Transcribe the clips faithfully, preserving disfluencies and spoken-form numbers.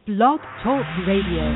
Blog Talk Radio.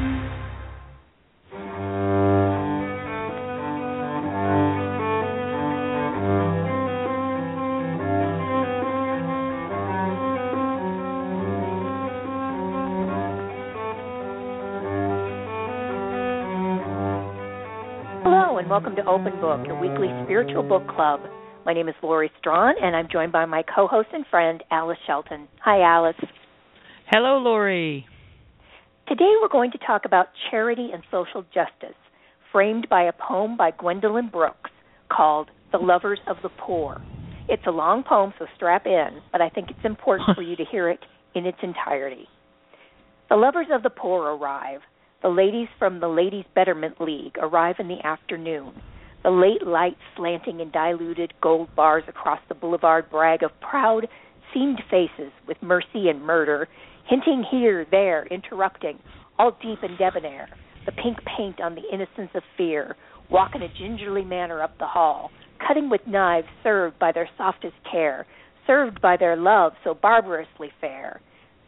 Welcome to Open Book, your weekly spiritual book club. My name is Lori Strawn, and I'm joined by my co-host and friend, Alice Shelton. Hi, Alice. Hello, Lori. Today we're going to talk about charity and social justice, framed by a poem by Gwendolyn Brooks called The Lovers of the Poor. It's a long poem, so strap in, but I think it's important for you to hear it in its entirety. The lovers of the poor arrive. The ladies from the Ladies' Betterment League arrive in the afternoon. The late light slanting in diluted gold bars across the boulevard brag of proud, seamed faces with mercy and murder, hinting here, there, interrupting, all deep and debonair, the pink paint on the innocence of fear, walk in a gingerly manner up the hall, cutting with knives served by their softest care, served by their love so barbarously fair,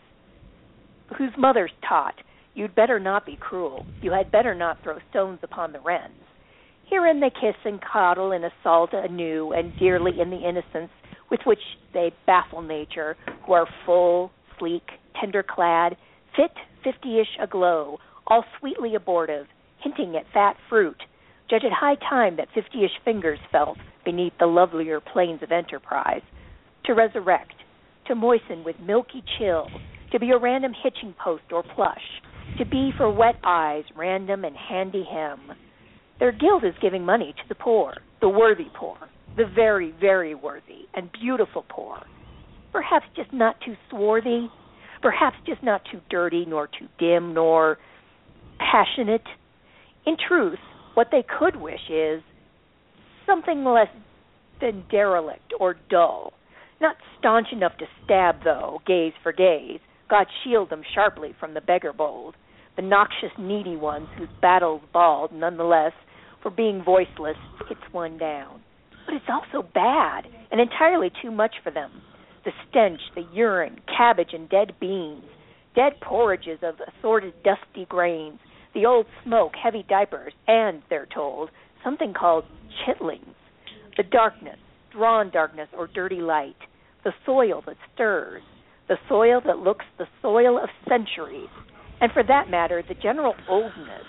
whose mothers taught, you'd better not be cruel. You had better not throw stones upon the wrens. Herein they kiss and coddle and assault anew and dearly in the innocence with which they baffle nature, who are full, sleek, tender-clad, fit, fifty-ish aglow, all sweetly abortive, hinting at fat fruit, judge it high time that fifty-ish fingers felt beneath the lovelier plains of enterprise, to resurrect, to moisten with milky chill, to be a random hitching post or plush, to be for wet eyes, random and handy hem. Their guild is giving money to the poor, the worthy poor, the very, very worthy and beautiful poor. Perhaps just not too swarthy, perhaps just not too dirty, nor too dim, nor passionate. In truth, what they could wish is something less than derelict or dull, not staunch enough to stab, though, gaze for gaze. God shield them sharply from the beggar bold, the noxious needy ones whose battles bald, nonetheless, for being voiceless, hits one down. But it's also bad, and entirely too much for them. The stench, the urine, cabbage and dead beans, dead porridges of assorted dusty grains, the old smoke, heavy diapers, and, they're told, something called chitlings. The darkness, drawn darkness or dirty light, the soil that stirs, the soil that looks the soil of centuries, and for that matter, the general oldness,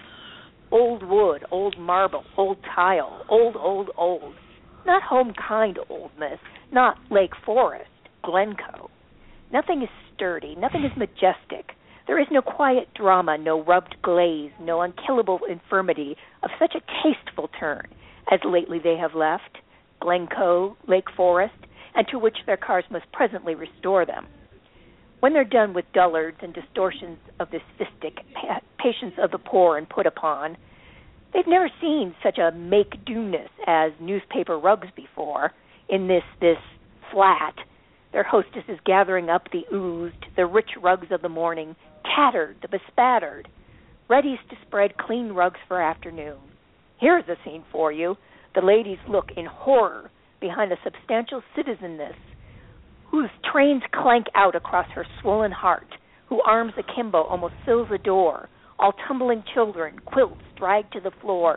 old wood, old marble, old tile, old, old, old, not home-kind oldness, not Lake Forest, Glencoe. Nothing is sturdy, nothing is majestic. There is no quiet drama, no rubbed glaze, no unkillable infirmity of such a tasteful turn as lately they have left, Glencoe, Lake Forest, and to which their cars must presently restore them. When they're done with dullards and distortions of the cystic pa- patience of the poor and put upon, they've never seen such a make-do-ness as newspaper rugs before in this, this flat. Their hostess is gathering up the oozed, the rich rugs of the morning, tattered, the bespattered, ready to spread clean rugs for afternoon. Here's a scene for you. The ladies look in horror behind a substantial citizenness whose trains clank out across her swollen heart, who arms akimbo almost fills a door, all tumbling children, quilts dragged to the floor,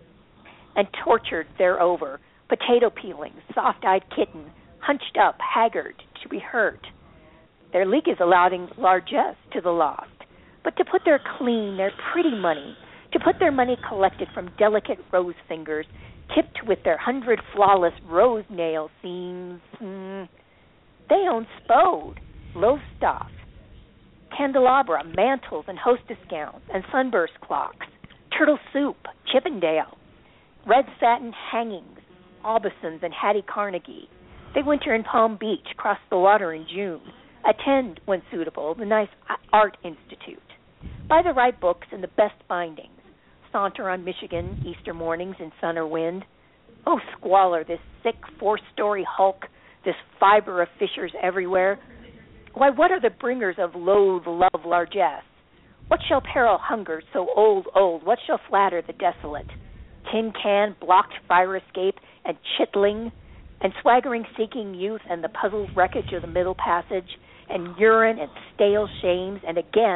and tortured thereover, potato peeling, soft-eyed kitten, hunched up, haggard, to be hurt. Their league is allowing largesse to the lost, but to put their clean, their pretty money, to put their money collected from delicate rose fingers, tipped with their hundred flawless rose nail seams, mm, they own Spode, Lowestoft, candelabra, mantles, and hostess gowns, and sunburst clocks, turtle soup, Chippendale, red satin hangings, Aubusons, and Hattie Carnegie. They winter in Palm Beach, cross the water in June, attend, when suitable, the nice Art Institute, buy the right books and the best bindings, saunter on Michigan Easter mornings in sun or wind. Oh, squalor, this sick four-story hulk, this fiber of fissures everywhere. Why, what are the bringers of loathe, love, largesse? What shall peril hunger so old, old? What shall flatter the desolate? Tin can, blocked fire escape, and chitling, and swaggering seeking youth, and the puzzled wreckage of the middle passage, and urine and stale shames, and again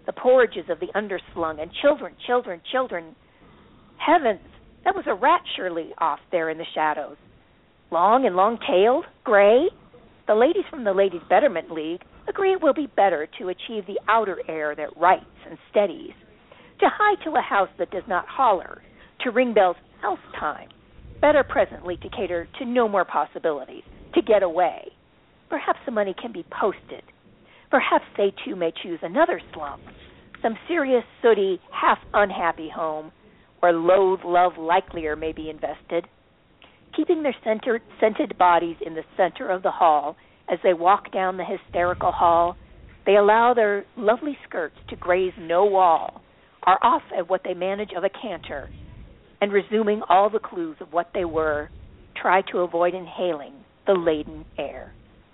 the porridges of the underslung, and children, children, children. Heavens, that was a rat surely off there in the shadows. Long and long-tailed, gray. The ladies from the Ladies' Betterment League agree it will be better to achieve the outer air that rights and steadies, to hie to a house that does not holler, to ring bells else time, better presently to cater to no more possibilities, to get away. Perhaps the money can be posted. Perhaps they too may choose another slum, some serious, sooty, half-unhappy home, where loathe love likelier may be invested. Keeping their centered, scented bodies in the center of the hall as they walk down the hysterical hall, they allow their lovely skirts to graze no wall, are off at what they manage of a canter, and resuming all the clues of what they were, try to avoid inhaling the laden air.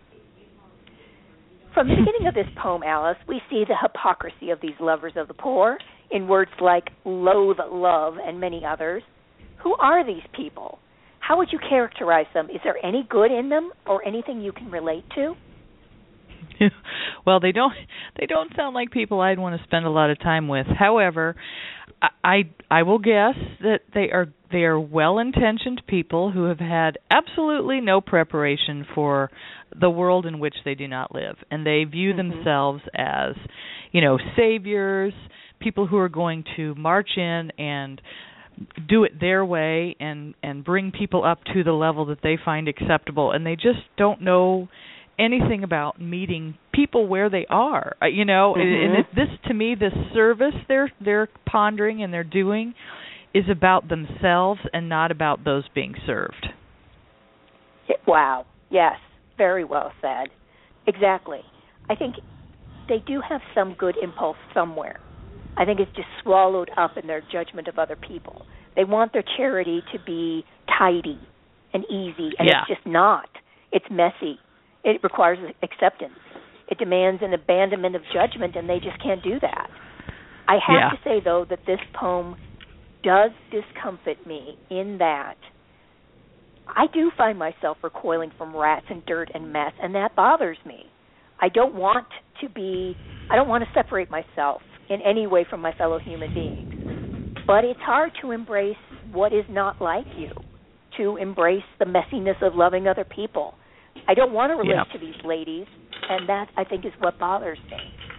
From the beginning of this poem, Alice, we see the hypocrisy of these lovers of the poor in words like loathe, love, and many others. Who are these people? How would you characterize them? Is there any good in them or anything you can relate to? Well, they don't they don't sound like people I'd want to spend a lot of time with. However, I I will guess that they are they are well-intentioned people who have had absolutely no preparation for the world in which they do not live, and they view mm-hmm. themselves as, you know, saviors, people who are going to march in and do it their way and and bring people up to the level that they find acceptable, and they just don't know anything about meeting people where they are. Uh, you know, mm-hmm. and it, this to me, this service they're they're pondering and they're doing is about themselves and not about those being served. Wow. Yes. Very well said. Exactly. I think they do have some good impulse somewhere. I think it's just swallowed up in their judgment of other people. They want their charity to be tidy and easy, and yeah. it's just not. It's messy. It requires acceptance. It demands an abandonment of judgment, and they just can't do that. I have yeah. to say, though, that this poem does discomfit me in that I do find myself recoiling from rats and dirt and mess, and that bothers me. I don't want to be, I don't want to separate myself in any way from my fellow human beings. But it's hard to embrace what is not like you, to embrace the messiness of loving other people. I don't want to relate yeah. to these ladies, and that, I think, is what bothers me.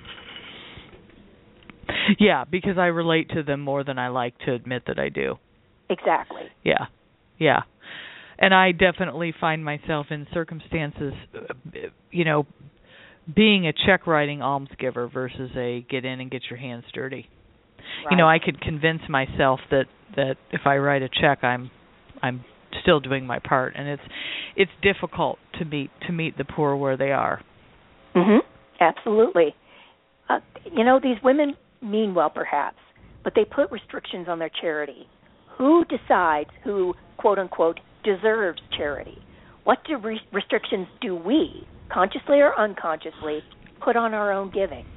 Yeah, because I relate to them more than I like to admit that I do. Exactly. Yeah, yeah. And I definitely find myself in circumstances, you know, being a check-writing almsgiver versus a get in and get your hands dirty. Right. You know, I could convince myself that, that if I write a check, I'm I'm still doing my part, and it's it's difficult to meet to meet the poor where they are. Mhm. Absolutely. Uh, you know, these women mean well, perhaps, but they put restrictions on their charity. Who decides who, quote unquote, deserves charity? What do re- restrictions do we, consciously or unconsciously, put on our own giving?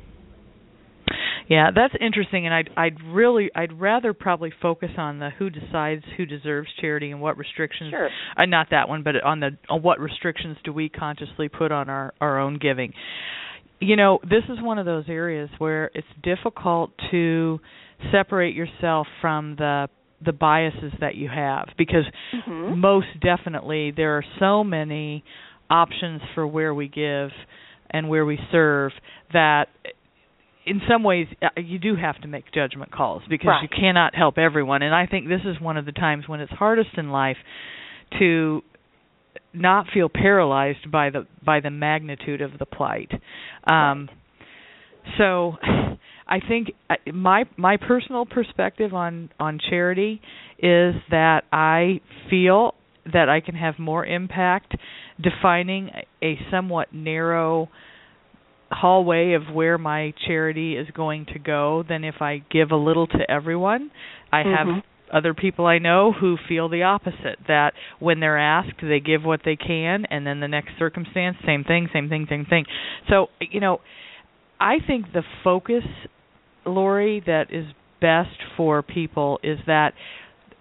Yeah, that's interesting, and I'd I'd really I'd rather probably focus on the who decides who deserves charity and what restrictions. Sure. Uh, not that one, but on the on what restrictions do we consciously put on our, our own giving. You know, this is one of those areas where it's difficult to separate yourself from the the biases that you have, because mm-hmm. most definitely there are so many options for where we give and where we serve that in some ways you do have to make judgment calls, because right. you cannot help everyone. And I think this is one of the times when it's hardest in life to not feel paralyzed by the by the magnitude of the plight. Um, right. So I think my my personal perspective on, on charity is that I feel that I can have more impact defining a somewhat narrow hallway of where my charity is going to go than if I give a little to everyone. I mm-hmm. have other people I know who feel the opposite, that when they're asked, they give what they can, and then the next circumstance, same thing, same thing, same thing. So, you know, I think the focus, Lori, that is best for people is that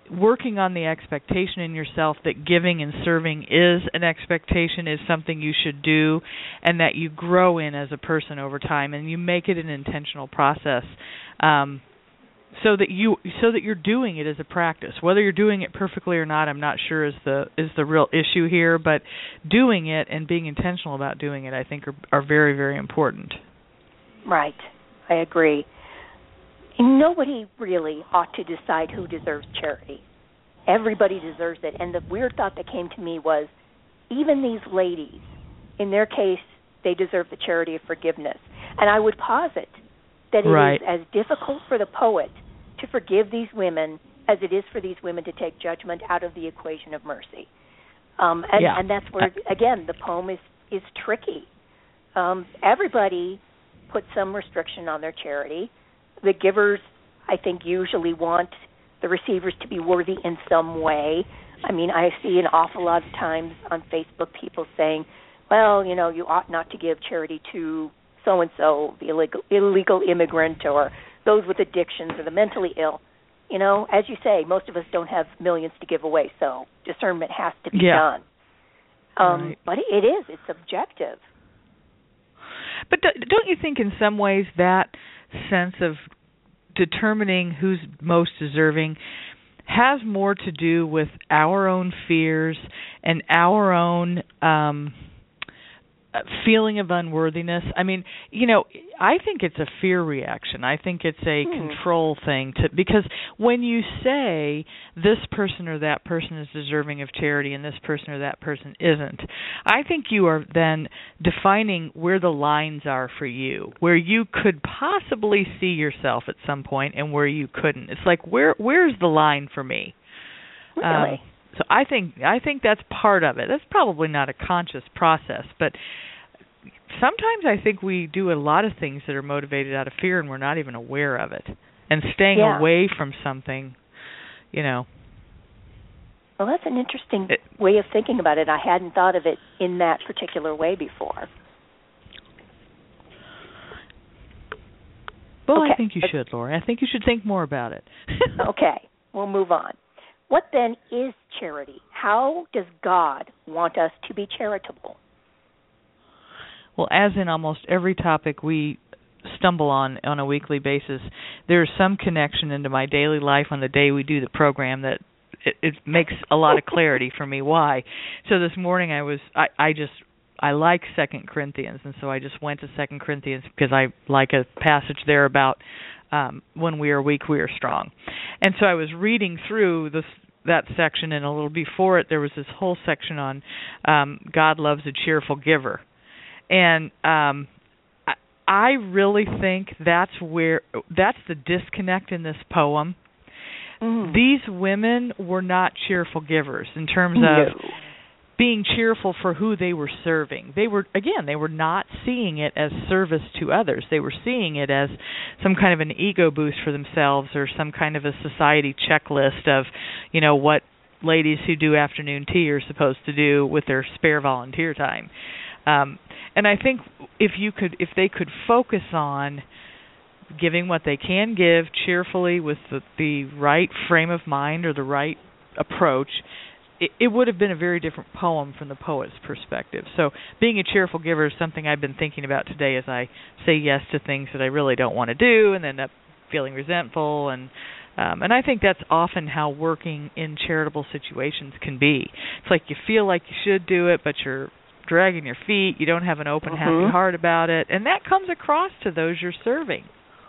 working on the expectation in yourself that giving and serving is an expectation, is something you should do, and that you grow in as a person over time, and you make it an intentional process, um, so that you so that you're doing it as a practice. Whether you're doing it perfectly or not, I'm not sure is the is the real issue here, but doing it and being intentional about doing it, I think, are, are very, very important. Right. I agree. And nobody really ought to decide who deserves charity. Everybody deserves it. And the weird thought that came to me was, even these ladies, in their case, they deserve the charity of forgiveness. And I would posit that it right. is as difficult for the poet to forgive these women as it is for these women to take judgment out of the equation of mercy. Um, and, yeah. and that's where, again, the poem is, is tricky. Um, everybody puts some restriction on their charity. The givers, I think, usually want the receivers to be worthy in some way. I mean, I see an awful lot of times on Facebook people saying, well, you know, you ought not to give charity to so-and-so, the illegal, illegal immigrant, or those with addictions, or the mentally ill. You know, as you say, most of us don't have millions to give away, so discernment has to be yeah. done. Um, right. But it is. It's subjective. But don't you think in some ways that sense of determining who's most deserving has more to do with our own fears and our own um, feeling of unworthiness? I mean, you know, I think it's a fear reaction. I think it's a hmm. control thing, to because when you say this person or that person is deserving of charity and this person or that person isn't, I think you are then defining where the lines are for you, where you could possibly see yourself at some point and where you couldn't. It's like, where where's the line for me? Really? Um, so I think I think that's part of it. That's probably not a conscious process, but sometimes I think we do a lot of things that are motivated out of fear and we're not even aware of it. And staying yeah. away from something, you know. Well, that's an interesting it, way of thinking about it. I hadn't thought of it in that particular way before. Well, okay. I think you should, Lori. I think you should think more about it. Okay, we'll move on. What then is charity? How does God want us to be charitable? Well, as in almost every topic we stumble on on a weekly basis, there's some connection into my daily life on the day we do the program that it, it makes a lot of clarity for me why. So this morning I was, I, I just, I like Second Corinthians, and so I just went to Second Corinthians because I like a passage there about um, when we are weak, we are strong. And so I was reading through this that section, and a little before it, there was this whole section on um, God loves a cheerful giver. And um, I, I really think that's where that's the disconnect in this poem. Mm. These women were not cheerful givers in terms no. of being cheerful for who they were serving. They were, again, they were not seeing it as service to others. They were seeing it as some kind of an ego boost for themselves or some kind of a society checklist of, you know, what ladies who do afternoon tea are supposed to do with their spare volunteer time. Um, and I think if you could, if they could focus on giving what they can give cheerfully with the, the right frame of mind or the right approach, it, it would have been a very different poem from the poet's perspective. So being a cheerful giver is something I've been thinking about today as I say yes to things that I really don't want to do and end up feeling resentful. And um, and I think that's often how working in charitable situations can be. It's like you feel like you should do it, but you're dragging your feet. You don't have an open, mm-hmm. happy heart about it. And that comes across to those you're serving.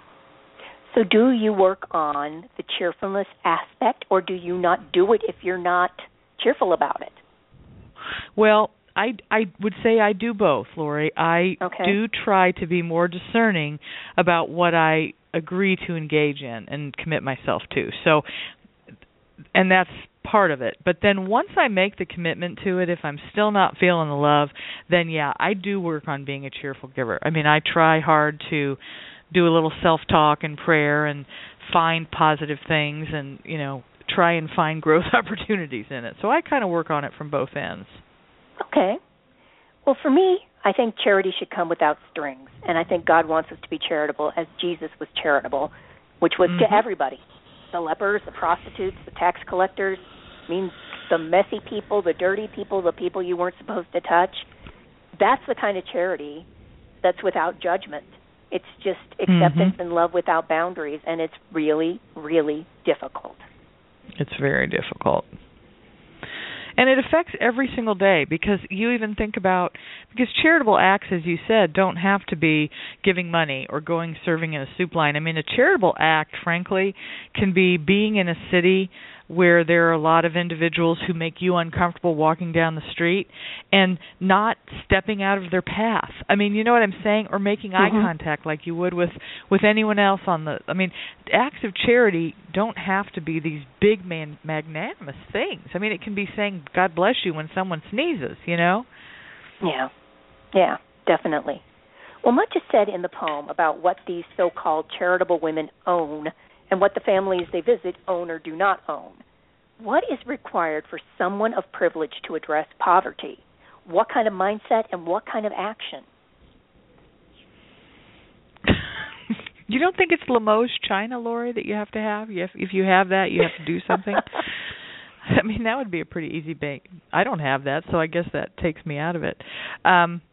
So do you work on the cheerfulness aspect, or do you not do it if you're not cheerful about it? Well, I, I would say I do both, Lori. I okay. do try to be more discerning about what I agree to engage in and commit myself to. So, and that's part of it. But then once I make the commitment to it, if I'm still not feeling the love, then yeah, I do work on being a cheerful giver. I mean, I try hard to do a little self-talk and prayer and find positive things and, you know, try and find growth opportunities in it. So I kind of work on it from both ends. Okay. Well, for me, I think charity should come without strings. And I think God wants us to be charitable as Jesus was charitable, which was mm-hmm. to everybody. the lepers, the prostitutes, the tax collectors, I mean, the messy people, the dirty people, the people you weren't supposed to touch. That's the kind of charity that's without judgment. It's just acceptance mm-hmm. and love without boundaries, and it's really, really difficult. It's very difficult. And it affects every single day, because you even think about, because charitable acts, as you said, don't have to be giving money or going serving in a soup line. I mean, a charitable act, frankly, can be being in a city where there are a lot of individuals who make you uncomfortable walking down the street and not stepping out of their path. I mean, you know what I'm saying? Or making mm-hmm. eye contact like you would with, with anyone else on the... I mean, acts of charity don't have to be these big man, magnanimous things. I mean, it can be saying, God bless you, when someone sneezes, you know? Yeah. Yeah, definitely. Well, much is said in the poem about what these so-called charitable women own and what the families they visit own or do not own. What is required for someone of privilege to address poverty? What kind of mindset and what kind of action? You don't think it's Limoges China, Lori, that you have to have? You have? If you have that, you have to do something? I mean, that would be a pretty easy bank. I don't have that, so I guess that takes me out of it. Um,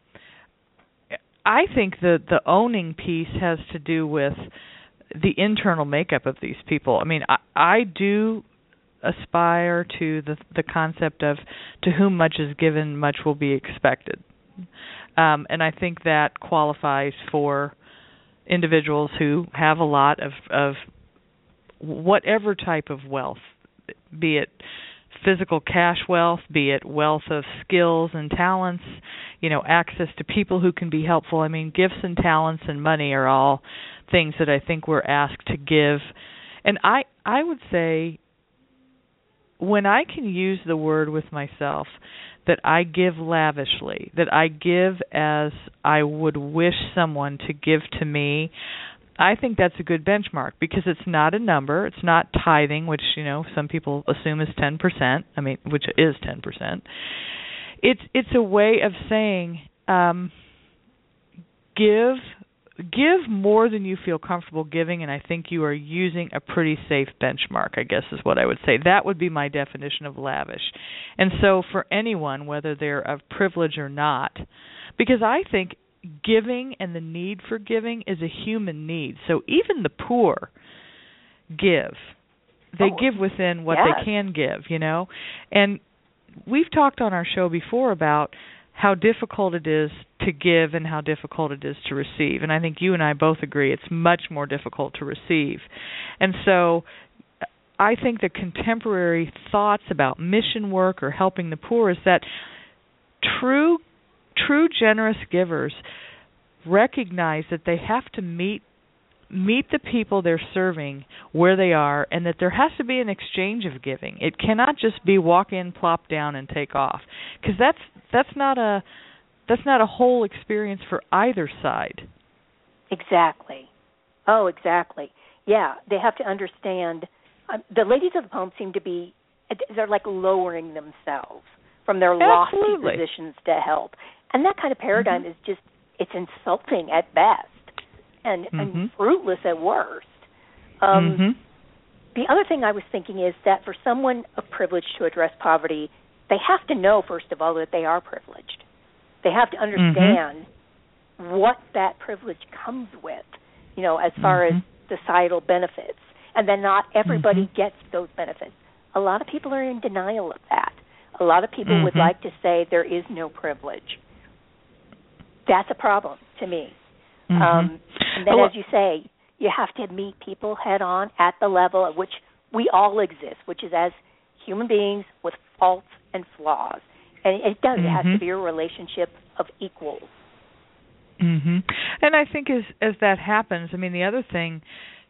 I think the, the owning piece has to do with the internal makeup of these people. I mean, I, I do aspire to the the concept of to whom much is given, much will be expected. Um, and I think that qualifies for individuals who have a lot of, of whatever type of wealth, be it physical cash wealth, be it wealth of skills and talents, you know, access to people who can be helpful. I mean, gifts and talents and money are all things that I think we're asked to give. And I, I would say, when I can use the word with myself, that I give lavishly, that I give as I would wish someone to give to me, I think that's a good benchmark, because it's not a number. It's not tithing, which, you know, some people assume is ten percent. I mean, which is ten percent. It's it's a way of saying, um, give give more than you feel comfortable giving, and I think you are using a pretty safe benchmark, I guess is what I would say. That would be my definition of lavish. And so for anyone, whether they're of privilege or not, because I think giving and the need for giving is a human need. So even the poor give. They oh, give within what yes. they can give, you know. And we've talked on our show before about how difficult it is to give and how difficult it is to receive. And I think you and I both agree it's much more difficult to receive. And so I think the contemporary thoughts about mission work or helping the poor is that true true generous givers recognize that they have to meet meet the people they're serving where they are, and that there has to be an exchange of giving. It cannot just be walk in, plop down, and take off, because that's that's not a that's not a whole experience for either side. Exactly. Oh, exactly. Yeah, they have to understand. Um, the ladies of the poem seem to be they're like lowering themselves from their lofty Absolutely. positions to help, and that kind of paradigm mm-hmm. is just it's insulting at best. And, mm-hmm. and fruitless at worst. Um, mm-hmm. The other thing I was thinking is that for someone of privilege to address poverty, they have to know, first of all, that they are privileged. They have to understand mm-hmm. what that privilege comes with, you know, as far mm-hmm. as societal benefits. And then not everybody mm-hmm. gets those benefits. A lot of people are in denial of that. A lot of people mm-hmm. would like to say there is no privilege. That's a problem to me. Mm-hmm. Um, and then, oh, as you say, you have to meet people head on at the level at which we all exist, which is as human beings with faults and flaws. And it does. Mm-hmm. It has to be a relationship of equals. Mm-hmm. And I think as as that happens, I mean, the other thing,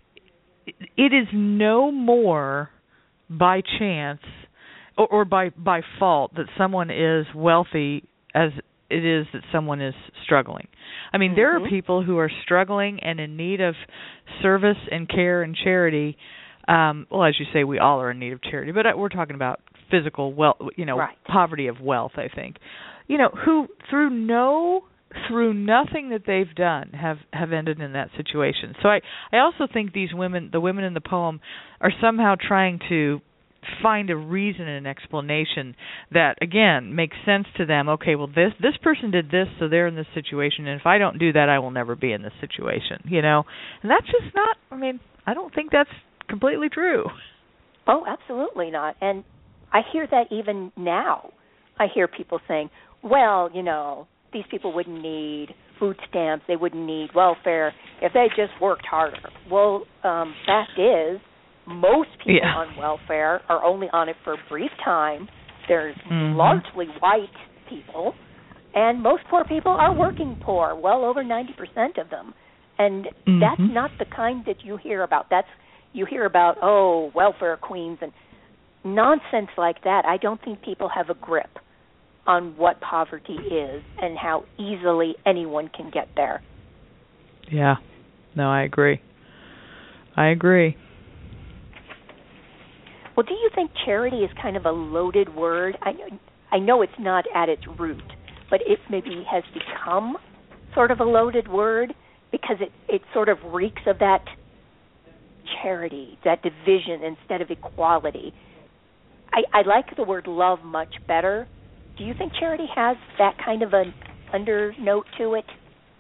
it is no more by chance or, or by by fault that someone is wealthy as it is that someone is struggling. I mean, mm-hmm. there are people who are struggling and in need of service and care and charity. Um, well, as you say, we all are in need of charity, but we're talking about physical wealth, you know, right. poverty of wealth, I think. You know, who through no through nothing that they've done, have, have ended in that situation. So I, I also think these women, the women in the poem, are somehow trying to find a reason and an explanation that, again, makes sense to them. Okay, well, this this person did this, so they're in this situation, and if I don't do that, I will never be in this situation, you know? And that's just not, I mean, I don't think that's completely true. Oh, absolutely not. And I hear that even now. I hear people saying, well, you know, these people wouldn't need food stamps, they wouldn't need welfare if they just worked harder. Well, um, fact is, most people yeah. on welfare are only on it for a brief time. There's mm-hmm. largely white people, and most poor people are working poor, well over ninety percent of them. And mm-hmm. that's not the kind that you hear about. That's you hear about, oh, welfare queens and nonsense like that. I don't think people have a grip on what poverty is and how easily anyone can get there. Yeah. No, I agree. I agree. Well, do you think charity is kind of a loaded word? I, I know it's not at its root, but it maybe has become sort of a loaded word because it, it sort of reeks of that charity, that division instead of equality. I, I like the word love much better. Do you think charity has that kind of an undernote to it?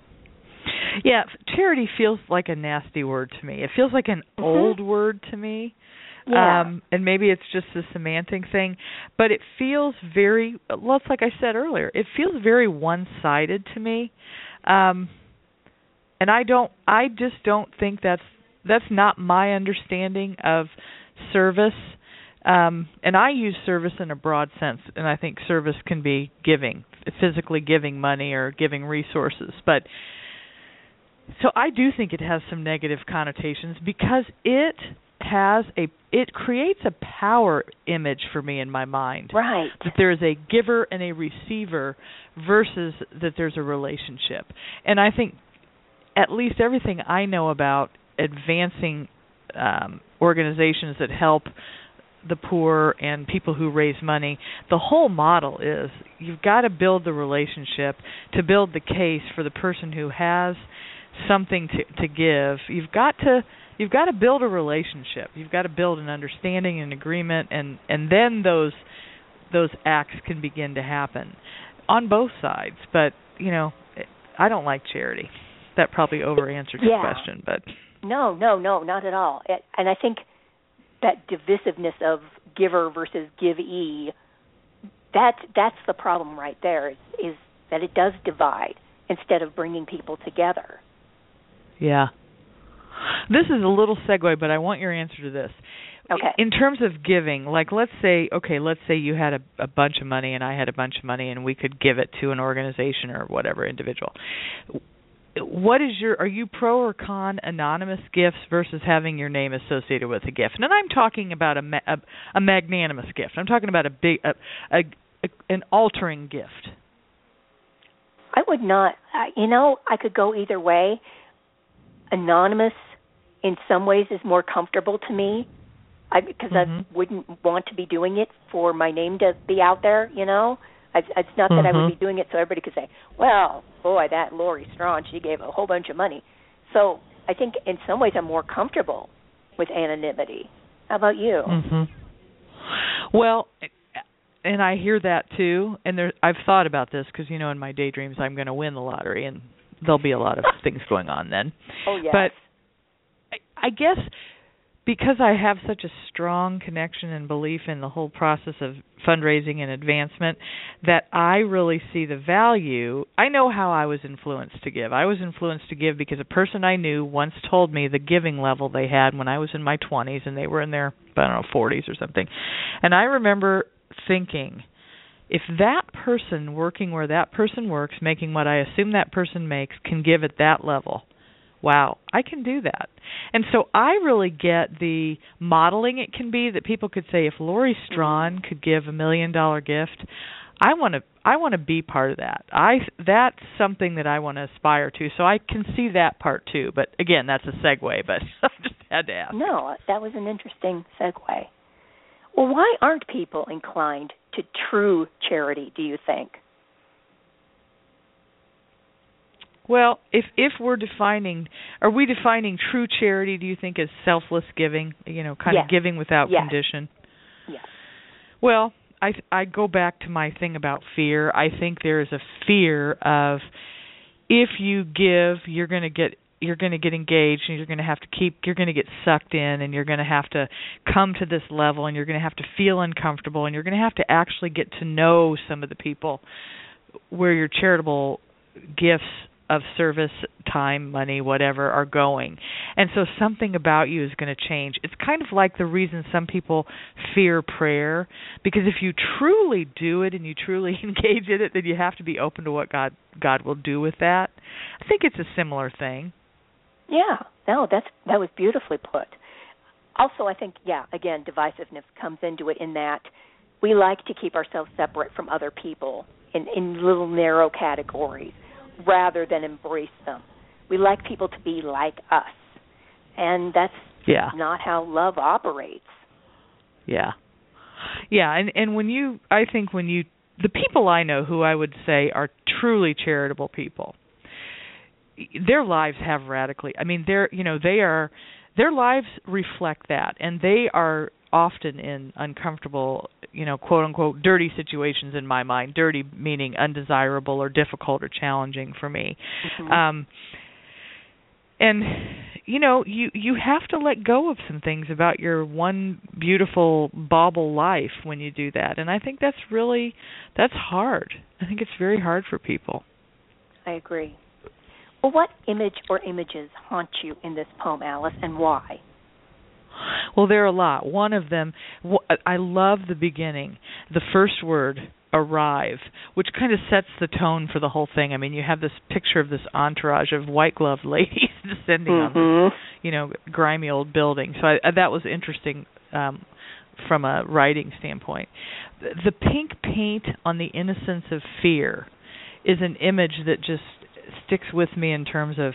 Yeah, charity feels like a nasty word to me. It feels like an mm-hmm. old word to me. Yeah. Um, and maybe it's just a semantic thing, but it feels very, well, it's like I said earlier, it feels very one-sided to me. Um, and I don't, I just don't think that's, that's not my understanding of service. Um, and I use service in a broad sense, and I think service can be giving, physically giving money or giving resources. But so I do think it has some negative connotations because it has a, it creates a power image for me in my mind. Right. That there is a giver and a receiver versus that there's a relationship. And I think at least everything I know about advancing um, organizations that help the poor and people who raise money, the whole model is you've got to build the relationship to build the case for the person who has something to, to give. You've got to you've got to build a relationship. You've got to build an understanding and agreement, and, and then those those acts can begin to happen on both sides. But you know, I don't like charity. That probably over answered your yeah. question, but no, no, no, not at all. And I think that divisiveness of giver versus givee, that that's the problem right there, is, is that it does divide instead of bringing people together. Yeah. This is a little segue, but I want your answer to this. Okay. In terms of giving, like let's say, okay, let's say you had a, a bunch of money and I had a bunch of money and we could give it to an organization or whatever individual. What is your, are you pro or con anonymous gifts versus having your name associated with a gift? And I'm talking about a, a, a magnanimous gift. I'm talking about a big, a, a, a, an altering gift. I would not, uh, you know, I could go either way. Anonymous in some ways is more comfortable to me I, because mm-hmm. I wouldn't want to be doing it for my name to be out there, you know. I, it's not that mm-hmm. I would be doing it so everybody could say, well, boy, that Lori Strawn, she gave a whole bunch of money. So I think in some ways I'm more comfortable with anonymity. How about you? Mm-hmm. Well, and I hear that too, and there, I've thought about this because, you know, in my daydreams I'm going to win the lottery, and there'll be a lot of things going on then. Oh, yes. But I, I guess because I have such a strong connection and belief in the whole process of fundraising and advancement, that I really see the value. I know how I was influenced to give. I was influenced to give because a person I knew once told me the giving level they had when I was in my twenties, and they were in their, I don't know, forties or something. And I remember thinking, if that person working where that person works, making what I assume that person makes, can give at that level, wow, I can do that. And so I really get the modeling it can be, that people could say, if Lori Strawn could give a million dollar gift, I want to I want to be part of that. I that's something that I want to aspire to. So I can see that part too. But again, that's a segue, but I just had to ask. No, that was an interesting segue. Well, why aren't people inclined to true charity, do you think? Well, if if we're defining, are we defining true charity, do you think, as selfless giving, you know, kind yes. of giving without yes. condition? Yes. Well, I I go back to my thing about fear. I think there is a fear of if you give, you're going to get you're going to get engaged, and you're going to have to keep you're going to get sucked in, and you're going to have to come to this level, and you're going to have to feel uncomfortable, and you're going to have to actually get to know some of the people where your charitable gifts of service, time, money, whatever, are going. And so something about you is going to change. It's kind of like the reason some people fear prayer, because if you truly do it and you truly engage in it, then you have to be open to what God God will do with that. I think it's a similar thing. Yeah, no, that's that was beautifully put. Also, I think, yeah, again, divisiveness comes into it in that we like to keep ourselves separate from other people in, in little narrow categories, rather than embrace them. We like people to be like us, and that's yeah. not how love operates. Yeah. Yeah, and, and when you, I think when you, the people I know who I would say are truly charitable people, their lives have radically, I mean, they're, you know, they are, their lives reflect that, and they are often in uncomfortable, you know, quote unquote, dirty situations in my mind. Dirty meaning undesirable or difficult or challenging for me. Mm-hmm. Um, and you know, you you have to let go of some things about your one beautiful bauble life when you do that. And I think that's really that's hard. I think it's very hard for people. I agree. Well, what image or images haunt you in this poem, Alice, and why? Well, there are a lot. One of them, I love the beginning, the first word, arrive, which kind of sets the tone for the whole thing. I mean, you have this picture of this entourage of white-gloved ladies descending mm-hmm. on this, you know, grimy old building. So I, that was interesting um, from a writing standpoint. The pink paint on the innocence of fear is an image that just sticks with me in terms of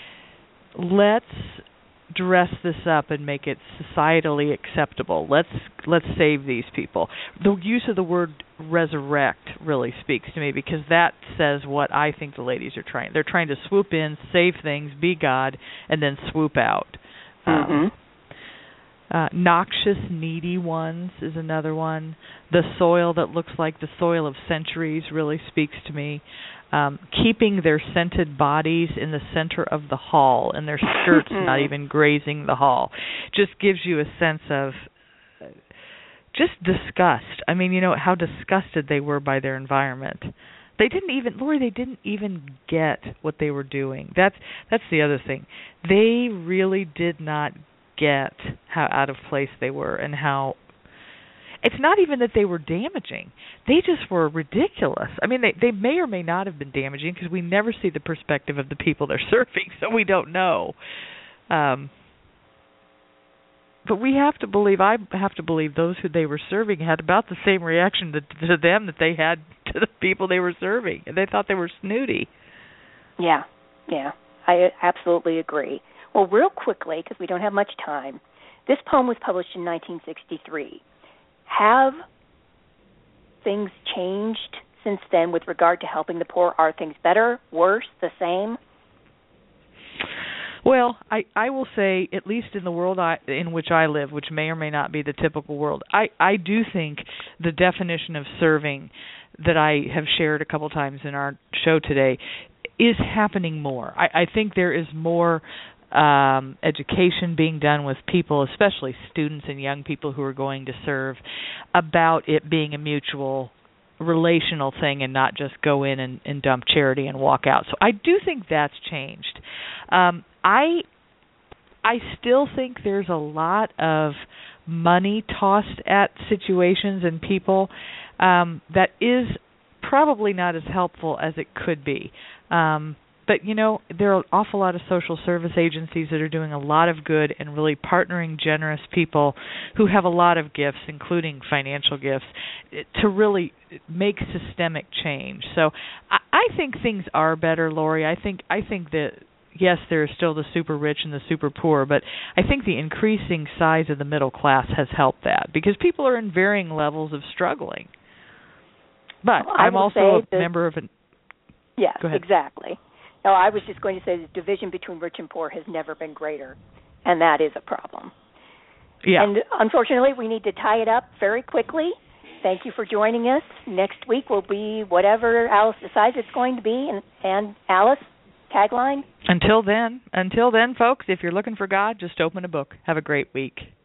let's dress this up and make it societally acceptable. Let's let's save these people. The use of the word resurrect really speaks to me, because that says what I think the ladies are trying. They're trying to swoop in, save things, be God, and then swoop out. Mm-hmm. Um, uh, noxious, needy ones is another one. The soil that looks like the soil of centuries really speaks to me. Um, keeping their scented bodies in the center of the hall and their skirts not even grazing the hall just gives you a sense of just disgust. I mean, you know, how disgusted they were by their environment. They didn't even, Lori, they didn't even get what they were doing. That's that's the other thing. They really did not get how out of place they were and how it's not even that they were damaging. They just were ridiculous. I mean, they, they may or may not have been damaging, because we never see the perspective of the people they're serving, so we don't know. Um, but we have to believe, I have to believe those who they were serving had about the same reaction to, to them that they had to the people they were serving. And they thought they were snooty. Yeah, yeah, I absolutely agree. Well, real quickly, because we don't have much time, this poem was published in nineteen sixty-three. Have things changed since then with regard to helping the poor? Are things better, worse, the same? Well, I, I will say, at least in the world I, in which I live, which may or may not be the typical world, I, I do think the definition of serving that I have shared a couple times in our show today is happening more. I, I think there is more Um, education being done with people, especially students and young people who are going to serve, about it being a mutual relational thing and not just go in and, and dump charity and walk out. So I do think that's changed. Um, I I still think there's a lot of money tossed at situations and people um, that is probably not as helpful as it could be. Um, But, you know, there are an awful lot of social service agencies that are doing a lot of good and really partnering generous people who have a lot of gifts, including financial gifts, to really make systemic change. So I, I think things are better, Lori. I think I think that, yes, there are still the super rich and the super poor, but I think the increasing size of the middle class has helped that, because people are in varying levels of struggling. But well, I'm also a that, member of an... Yes, Go ahead. Exactly. No, I was just going to say the division between rich and poor has never been greater, and that is a problem. Yeah. And unfortunately, we need to tie it up very quickly. Thank you for joining us. Next week will be whatever Alice decides it's going to be. And, and Alice, tagline? Until then, until then, folks, if you're looking for God, just open a book. Have a great week.